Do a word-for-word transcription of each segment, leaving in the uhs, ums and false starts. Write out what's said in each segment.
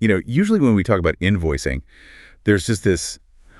You know, usually when we talk about invoicing, there's just this,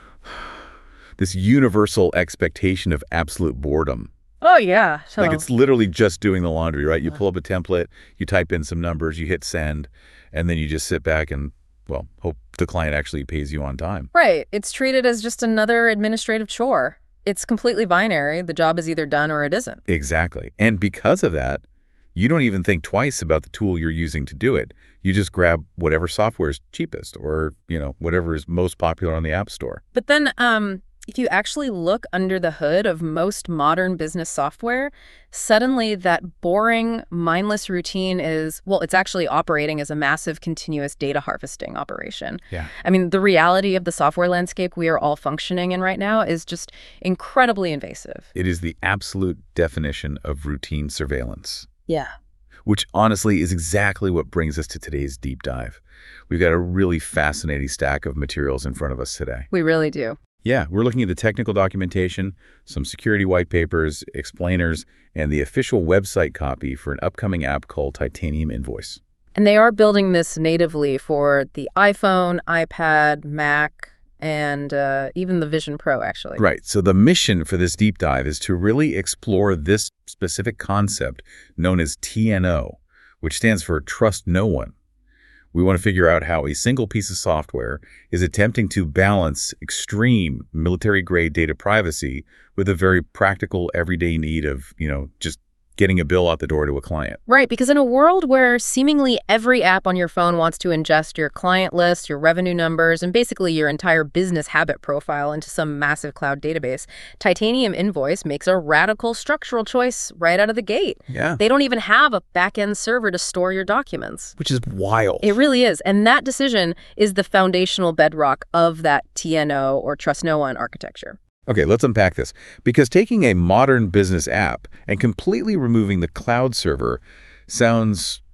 this universal expectation of absolute boredom. Oh, yeah. So, Like it's literally just doing the laundry, right? You pull up a template, you type in some numbers, you hit send, and then you just sit back and, well, hope the client actually pays you on time. right. It's treated as just another administrative chore. It's completely binary. The job is either done or it isn't. Exactly. And because of that, you don't even think twice about the tool you're using to do it. You just grab whatever software is cheapest or, you know, whatever is most popular on the App Store. But then um, if you actually look under the hood of most modern business software, suddenly that boring, mindless routine is, well, it's actually operating as a massive continuous data harvesting operation. Yeah. I mean, the reality of the software landscape we are all functioning in right now is just incredibly invasive. It is the absolute definition of routine surveillance, Yeah. which honestly is exactly what brings us to today's deep dive. We've got a really fascinating stack of materials in front of us today. We really do. Yeah, we're looking at the technical documentation, some security white papers, explainers, and the official website copy for an upcoming app called Titanium Invoice. And they are building this natively for the iPhone, iPad, Mac, and uh, even the Vision Pro, actually. Right, so the mission for this deep dive is to really explore this specific concept known as T N O, which stands for Trust No One. We want to figure out how a single piece of software is attempting to balance extreme military-grade data privacy with a very practical, everyday need of, you know, just getting a bill out the door to a client. Right, because in a world where seemingly every app on your phone wants to ingest your client list, your revenue numbers, and basically your entire business habit profile into some massive cloud database, Titanium Invoice makes a radical structural choice right out of the gate. Yeah. They don't even have a back-end server to store your documents. Which is wild. It really is. And that decision is the foundational bedrock of that T N O or Trust No One architecture. Okay, let's unpack this. Because taking a modern business app and completely removing the cloud server sounds,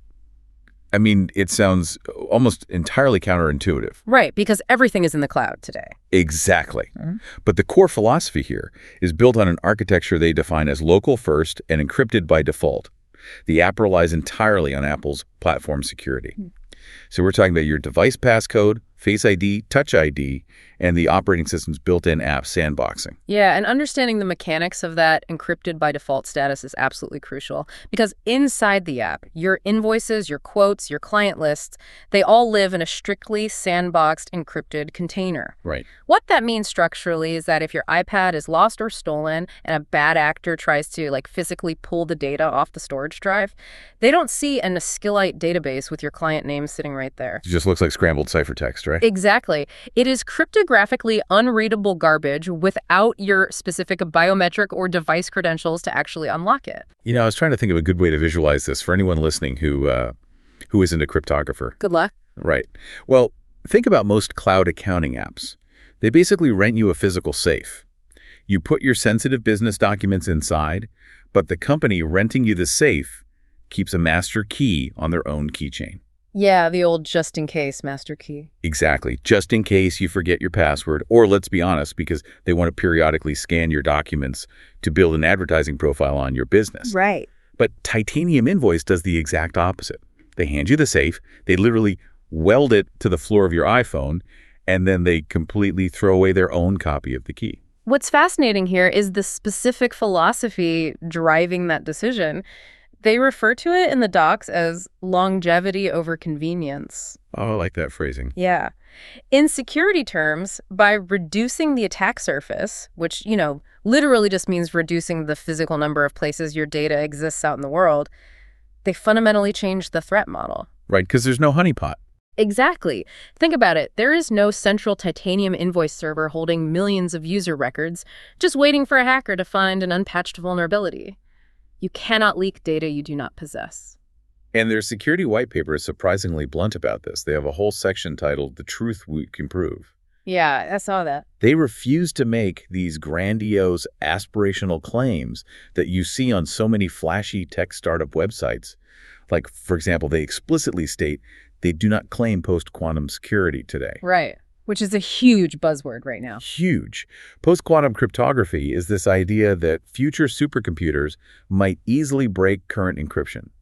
I mean, it sounds almost entirely counterintuitive. Right, because everything is in the cloud today. Exactly. Mm-hmm. But the core philosophy here is built on an architecture they define as local first and encrypted by default. The app relies entirely on Apple's platform security. Mm-hmm. So we're talking about your device passcode, Face I D, Touch I D, and the operating system's built-in app sandboxing. Yeah, and understanding the mechanics of that encrypted by default status is absolutely crucial because inside the app, your invoices, your quotes, your client lists, they all live in a strictly sandboxed encrypted container. Right. What that means structurally is that if your iPad is lost or stolen and a bad actor tries to like physically pull the data off the storage drive, they don't see an SQLite database with your client name sitting right there. It just looks like scrambled ciphertext, right? Exactly. It is cryptographically unreadable garbage without your specific biometric or device credentials to actually unlock it. You know, I was trying to think of a good way to visualize this for anyone listening who uh, who isn't a cryptographer. Good luck. Right. Well, think about most cloud accounting apps. They basically rent you a physical safe. You put your sensitive business documents inside, but the company renting you the safe keeps a master key on their own keychain. Yeah, the old just-in-case master key. Exactly. Just in case you forget your password, or let's be honest, because they want to periodically scan your documents to build an advertising profile on your business. Right. But Titanium Invoice does the exact opposite. They hand you the safe, they literally weld it to the floor of your iPhone, and then they completely throw away their own copy of the key. What's fascinating here is the specific philosophy driving that decision. They refer to it in the docs as longevity over convenience. Oh, I like that phrasing. Yeah. In security terms, by reducing the attack surface, which, you know, literally just means reducing the physical number of places your data exists out in the world, they fundamentally changed the threat model. Right, because there's no honeypot. Exactly. Think about it. There is no central Titanium Invoice server holding millions of user records, just waiting for a hacker to find an unpatched vulnerability. You cannot leak data you do not possess. And their security white paper is surprisingly blunt about this. They have a whole section titled The Truth We Can Prove. Yeah, I saw that. They refuse to make these grandiose, aspirational claims that you see on so many flashy tech startup websites. Like, for example, they explicitly state they do not claim post-quantum security today. Right. Which is a huge buzzword right now. Huge. Post-quantum cryptography is this idea that future supercomputers might easily break current encryption.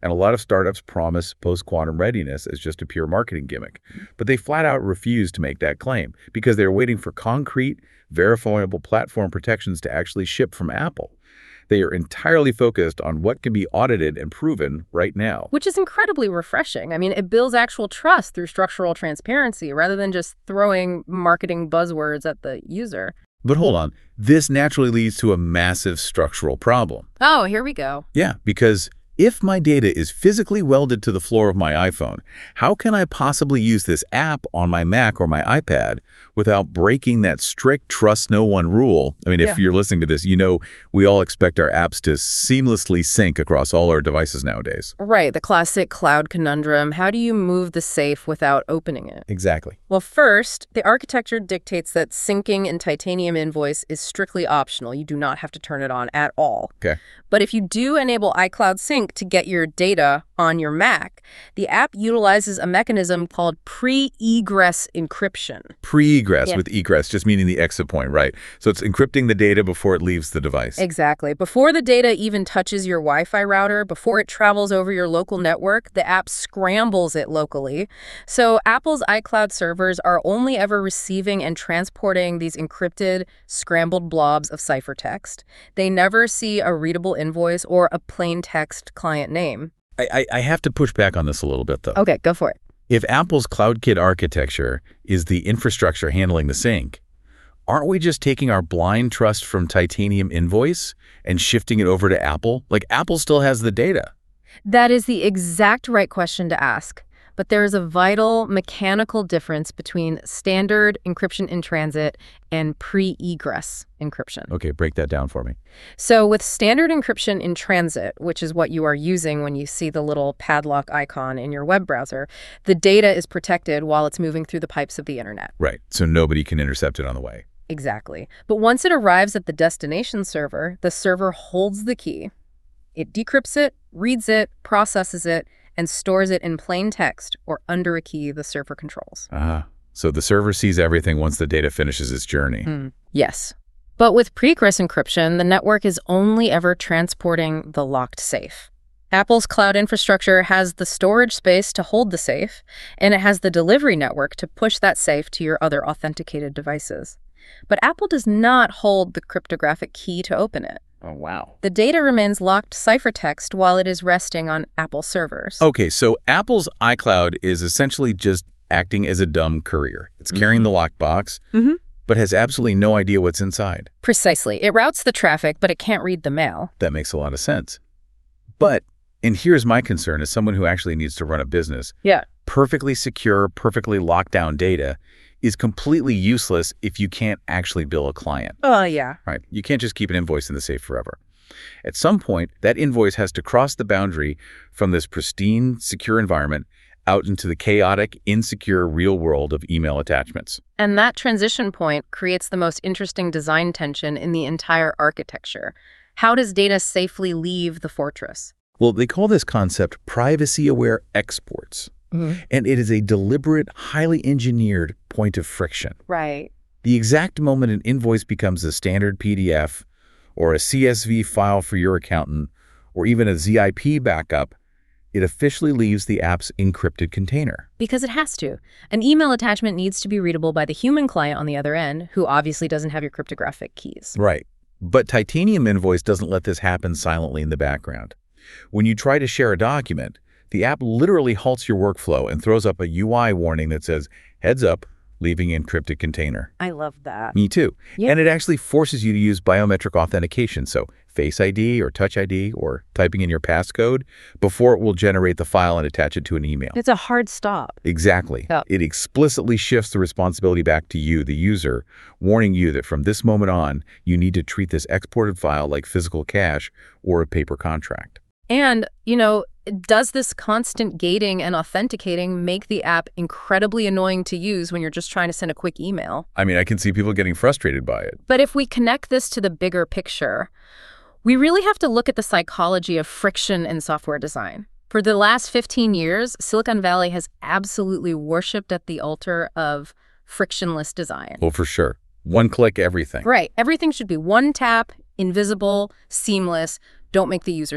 And a lot of startups promise post-quantum readiness as just a pure marketing gimmick. But they flat out refuse to make that claim because they're waiting for concrete, verifiable platform protections to actually ship from Apple. They are entirely focused on what can be audited and proven right now. Which is incredibly refreshing. I mean, it builds actual trust through structural transparency rather than just throwing marketing buzzwords at the user. But hold on, this naturally leads to a massive structural problem. Oh, here we go. Yeah, because if my data is physically welded to the floor of my iPhone, how can I possibly use this app on my Mac or my iPad without breaking that strict trust no one rule? I mean, if Yeah. you're listening to this, you know we all expect our apps to seamlessly sync across all our devices nowadays. Right, the classic cloud conundrum. How do you move the safe without opening it? Exactly. Well, first, the architecture dictates that syncing in Titanium Invoice is strictly optional. You do not have to turn it on at all. Okay. But if you do enable iCloud Sync to get your data on your Mac, the app utilizes a mechanism called pre-egress encryption. Pre-egress Yeah. with egress, just meaning the exit point, right? So it's encrypting the data before it leaves the device. Exactly. Before the data even touches your Wi-Fi router, before it travels over your local network, the app scrambles it locally. So Apple's iCloud servers are only ever receiving and transporting these encrypted, scrambled blobs of ciphertext. They never see a readable invoice or a plain text client name. I, I, I have to push back on this a little bit, though. Okay, go for it. If Apple's CloudKit architecture is the infrastructure handling the sync, aren't we just taking our blind trust from Titanium Invoice and shifting it over to Apple? Like, Apple still has the data. That is the exact right question to ask. But there is a vital mechanical difference between standard encryption in transit and pre-egress encryption. Okay, break that down for me. So with standard encryption in transit, which is what you are using when you see the little padlock icon in your web browser, the data is protected while it's moving through the pipes of the internet. Right, so nobody can intercept it on the way. Exactly. But once it arrives at the destination server, the server holds the key. It decrypts it, reads it, processes it, and stores it in plain text or under a key the server controls. Ah, so the server sees everything once the data finishes its journey. Mm. Yes. But with pre-egress encryption, the network is only ever transporting the locked safe. Apple's cloud infrastructure has the storage space to hold the safe, and it has the delivery network to push that safe to your other authenticated devices. But Apple does not hold the cryptographic key to open it. Oh, wow. The data remains locked ciphertext while it is resting on Apple servers. Okay, so Apple's iCloud is essentially just acting as a dumb courier. It's carrying Mm-hmm. the lockbox, Mm-hmm. but has absolutely no idea what's inside. Precisely. It routes the traffic, but it can't read the mail. That makes a lot of sense. But, and here's my concern as someone who actually needs to run a business, Yeah. perfectly secure, perfectly locked down data is completely useless if you can't actually bill a client, Oh, yeah. right? You can't just keep an invoice in the safe forever. At some point, that invoice has to cross the boundary from this pristine, secure environment out into the chaotic, insecure real world of email attachments. And that transition point creates the most interesting design tension in the entire architecture. How does data safely leave the fortress? Well, they call this concept privacy-aware exports. Mm-hmm. And it is a deliberate, highly engineered point of friction. Right. The exact moment an invoice becomes a standard P D F or a C S V file for your accountant or even a Z I P backup, it officially leaves the app's encrypted container. Because it has to. An email attachment needs to be readable by the human client on the other end, who obviously doesn't have your cryptographic keys. Right. But Titanium Invoice doesn't let this happen silently in the background. When you try to share a document, the app literally halts your workflow and throws up a U I warning that says, heads up, leaving encrypted container. I love that. Me too. Yeah. And it actually forces you to use biometric authentication, so Face I D or Touch I D or typing in your passcode before it will generate the file and attach it to an email. It's a hard stop. Exactly. Yeah. It explicitly shifts the responsibility back to you, the user, warning you that from this moment on, you need to treat this exported file like physical cash or a paper contract. And, you know, does this constant gating and authenticating make the app incredibly annoying to use when you're just trying to send a quick email? I mean, I can see people getting frustrated by it. But if we connect this to the bigger picture, we really have to look at the psychology of friction in software design. For the last fifteen years, Silicon Valley has absolutely worshipped at the altar of frictionless design. Well, for sure. One click, everything. Right. Everything should be one tap, invisible, seamless. Don't make the user think.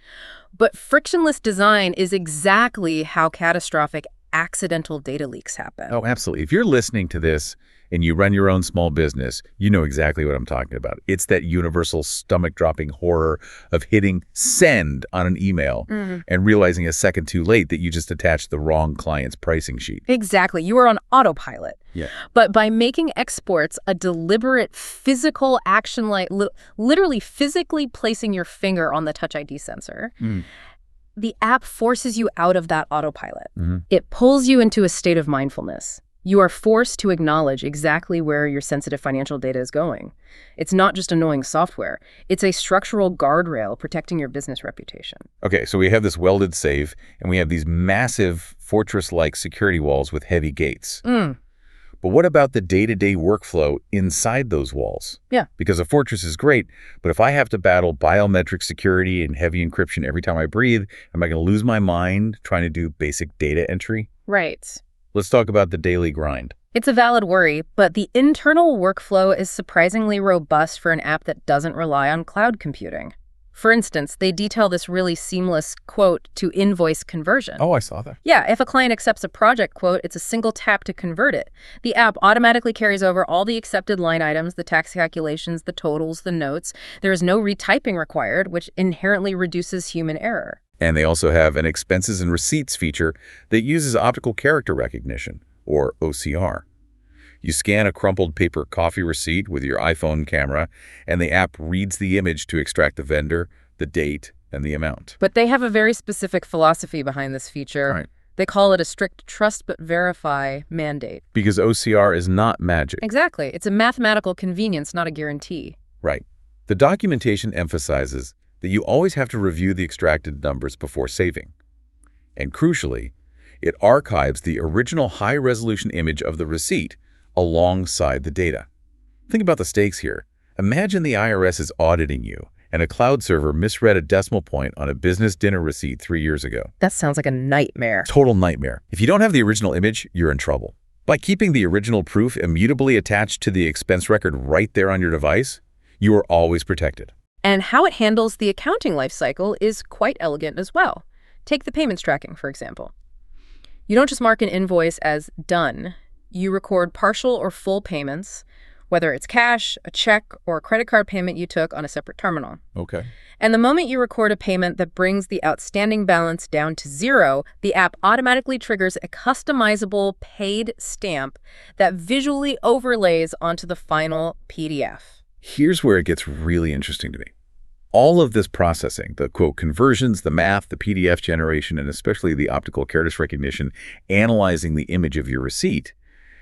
But frictionless design is exactly how catastrophic accidental data leaks happen. Oh, absolutely. If you're listening to this and you run your own small business, you know exactly what I'm talking about. It's that universal stomach-dropping horror of hitting send on an email Mm-hmm. and realizing a second too late that you just attached the wrong client's pricing sheet. Exactly. You are on autopilot. Yeah. But by making exports a deliberate physical action, like li literally physically placing your finger on the Touch I D sensor, Mm. the app forces you out of that autopilot. Mm-hmm. It pulls you into a state of mindfulness. You are forced to acknowledge exactly where your sensitive financial data is going. It's not just annoying software. It's a structural guardrail protecting your business reputation. Okay, so we have this welded safe, and we have these massive fortress-like security walls with heavy gates. Mm. But what about the day-to-day workflow inside those walls? Yeah. Because a fortress is great, but if I have to battle biometric security and heavy encryption every time I breathe, am I going to lose my mind trying to do basic data entry? Right. Let's talk about the daily grind. It's a valid worry, but the internal workflow is surprisingly robust for an app that doesn't rely on cloud computing. For instance, they detail this really seamless quote to invoice conversion. Oh, I saw that. Yeah, if a client accepts a project quote, it's a single tap to convert it. The app automatically carries over all the accepted line items, the tax calculations, the totals, the notes. There is no retyping required, which inherently reduces human error. And they also have an expenses and receipts feature that uses optical character recognition, or O C R. You scan a crumpled paper coffee receipt with your iPhone camera, and the app reads the image to extract the vendor, the date, and the amount. But they have a very specific philosophy behind this feature. Right. They call it a strict trust but verify mandate. Because O C R is not magic. Exactly. It's a mathematical convenience, not a guarantee. Right. The documentation emphasizes that you always have to review the extracted numbers before saving. And crucially, it archives the original high-resolution image of the receipt alongside the data. Think about the stakes here. Imagine the I R S is auditing you, and a cloud server misread a decimal point on a business dinner receipt three years ago. That sounds like a nightmare. Total nightmare. If you don't have the original image, you're in trouble. By keeping the original proof immutably attached to the expense record right there on your device, you are always protected. And how it handles the accounting lifecycle is quite elegant as well. Take the payments tracking, for example. You don't just mark an invoice as done. You record partial or full payments, whether it's cash, a check, or a credit card payment you took on a separate terminal. Okay. And the moment you record a payment that brings the outstanding balance down to zero, the app automatically triggers a customizable paid stamp that visually overlays onto the final P D F. Here's where it gets really interesting to me. All of this processing, the quote conversions, the math, the P D F generation, and especially the optical character recognition, analyzing the image of your receipt,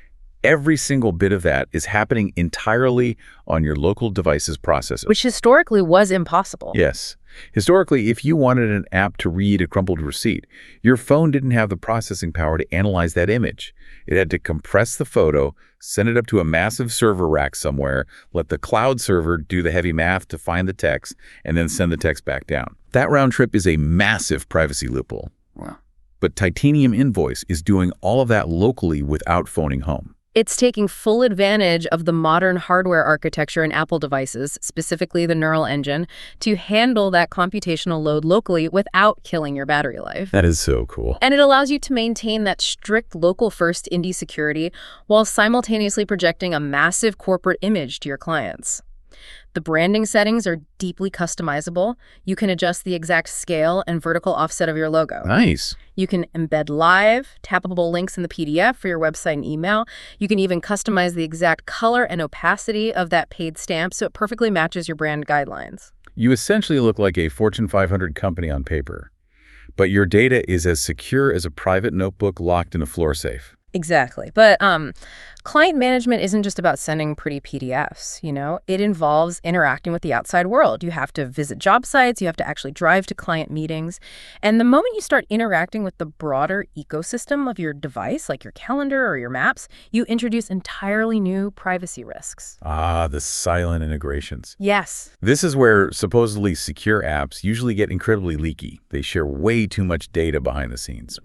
every single bit of that is happening entirely on your local device's processor. Which historically was impossible. Yes. Historically, if you wanted an app to read a crumpled receipt, your phone didn't have the processing power to analyze that image. It had to compress the photo, send it up to a massive server rack somewhere, let the cloud server do the heavy math to find the text, and then send the text back down. That round trip is a massive privacy loophole. Wow. But Titanium Invoice is doing all of that locally without phoning home. It's taking full advantage of the modern hardware architecture in Apple devices, specifically the Neural Engine, to handle that computational load locally without killing your battery life. That is so cool. And it allows you to maintain that strict local-first indie security while simultaneously projecting a massive corporate image to your clients. The branding settings are deeply customizable. You can adjust the exact scale and vertical offset of your logo. Nice. You can embed live, tappable links in the P D F for your website and email. You can even customize the exact color and opacity of that paid stamp so it perfectly matches your brand guidelines. You essentially look like a Fortune five hundred company on paper, but your data is as secure as a private notebook locked in a floor safe. Exactly. But um, client management isn't just about sending pretty P D Fs, you know? It involves interacting with the outside world. You have to visit job sites. You have to actually drive to client meetings. And the moment you start interacting with the broader ecosystem of your device, like your calendar or your maps, you introduce entirely new privacy risks. Ah, the silent integrations. Yes. This is where supposedly secure apps usually get incredibly leaky. They share way too much data behind the scenes. Right.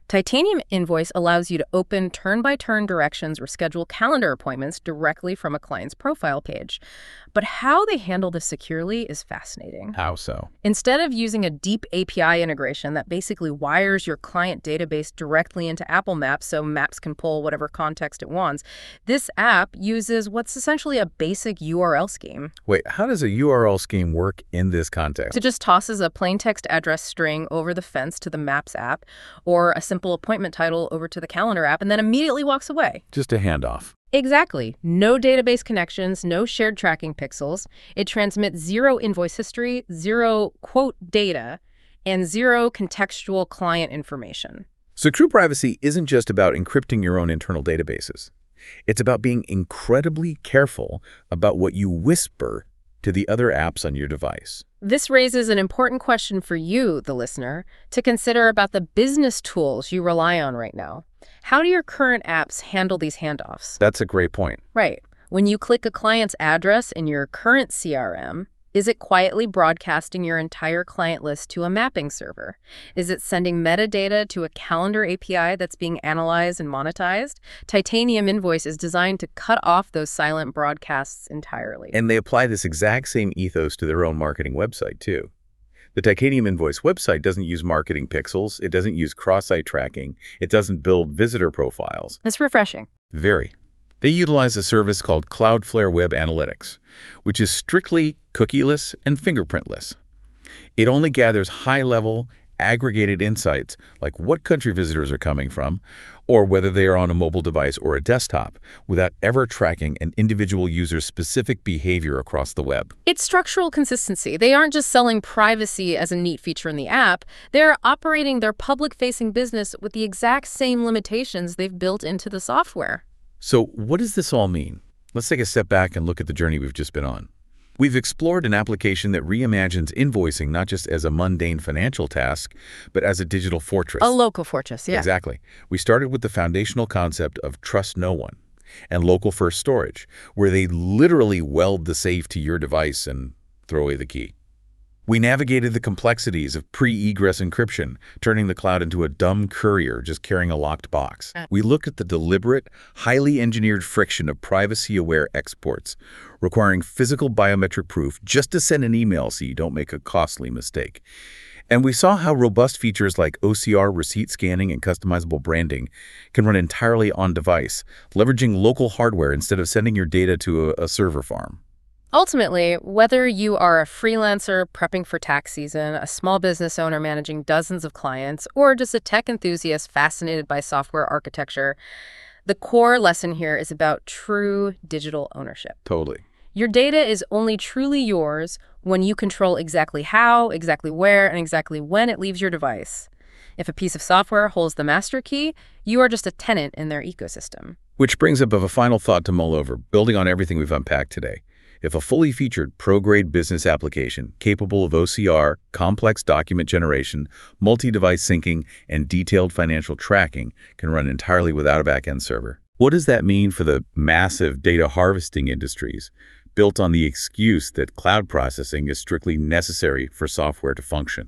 Titanium Invoice allows you to open turn-by-turn directions or schedule calendar appointments directly from a client's profile page. But how they handle this securely is fascinating. How so? Instead of using a deep A P I integration that basically wires your client database directly into Apple Maps so Maps can pull whatever context it wants, this app uses what's essentially a basic U R L scheme. Wait, how does a U R L scheme work in this context? It just tosses a plain text address string over the fence to the Maps app, or a simple appointment title over to the Calendar app, and then immediately walks away. Just a handoff. Exactly. No database connections, no shared tracking pixels. It transmits zero invoice history, zero quote data, and zero contextual client information. So true privacy isn't just about encrypting your own internal databases. It's about being incredibly careful about what you whisper to the other apps on your device. This raises an important question for you, the listener, to consider about the business tools you rely on right now. How do your current apps handle these handoffs? That's a great point. Right. When you click a client's address in your current C R M, is it quietly broadcasting your entire client list to a mapping server? Is it sending metadata to a calendar A P I that's being analyzed and monetized? Titanium Invoice is designed to cut off those silent broadcasts entirely. And they apply this exact same ethos to their own marketing website, too. The Titanium Invoice website doesn't use marketing pixels. It doesn't use cross-site tracking. It doesn't build visitor profiles. That's refreshing. Very. They utilize a service called Cloudflare Web Analytics, which is strictly cookieless and fingerprintless. It only gathers high-level, aggregated insights like what country visitors are coming from or whether they are on a mobile device or a desktop without ever tracking an individual user's specific behavior across the web. It's structural consistency. They aren't just selling privacy as a neat feature in the app. They're operating their public-facing business with the exact same limitations they've built into the software. So what does this all mean? Let's take a step back and look at the journey we've just been on. We've explored an application that reimagines invoicing not just as a mundane financial task, but as a digital fortress. A local fortress, yeah. Exactly. We started with the foundational concept of trust no one and local first storage, where they literally weld the safe to your device and throw away the key. We navigated the complexities of pre-egress encryption, turning the cloud into a dumb courier just carrying a locked box. We looked at the deliberate, highly engineered friction of privacy-aware exports, requiring physical biometric proof just to send an email so you don't make a costly mistake. And we saw how robust features like O C R receipt scanning and customizable branding can run entirely on-device, leveraging local hardware instead of sending your data to a, a server farm. Ultimately, whether you are a freelancer prepping for tax season, a small business owner managing dozens of clients, or just a tech enthusiast fascinated by software architecture, the core lesson here is about true digital ownership. Totally. Your data is only truly yours when you control exactly how, exactly where, and exactly when it leaves your device. If a piece of software holds the master key, you are just a tenant in their ecosystem. Which brings up a final thought to mull over, building on everything we've unpacked today. If a fully featured pro-grade business application capable of O C R, complex document generation, multi-device syncing, and detailed financial tracking can run entirely without a back-end server, what does that mean for the massive data harvesting industries built on the excuse that cloud processing is strictly necessary for software to function?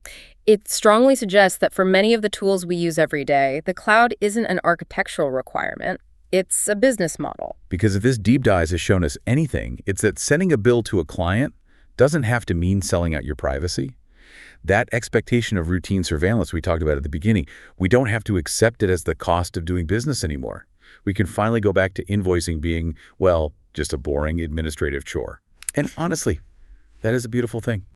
It strongly suggests that for many of the tools we use every day, the cloud isn't an architectural requirement. It's a business model. Because if this deep dive has shown us anything, it's that sending a bill to a client doesn't have to mean selling out your privacy. That expectation of routine surveillance we talked about at the beginning, we don't have to accept it as the cost of doing business anymore. We can finally go back to invoicing being, well, just a boring administrative chore. And honestly, that is a beautiful thing.